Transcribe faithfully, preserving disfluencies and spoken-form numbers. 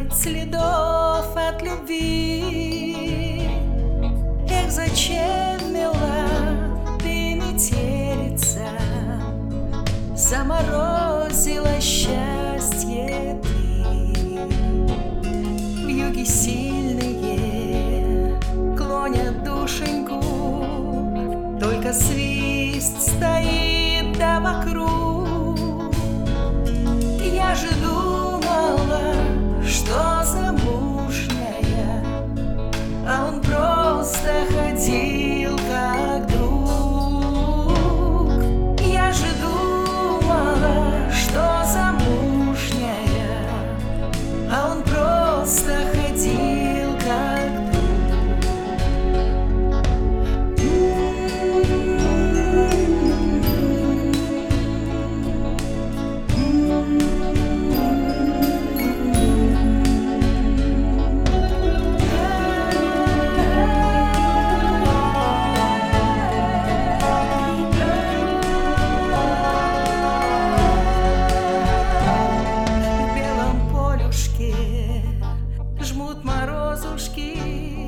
нет следов от любви. Эх, зачем, мила, ты метелица, заморозила счастье ты. Вьюги сильные клонят душеньку, только свист стоит да вокруг. Я же думала, что замужняя, а он просто ходил как друг. Я же думала, что замужняя, а он просто ходил как друг. Жмут морозушки,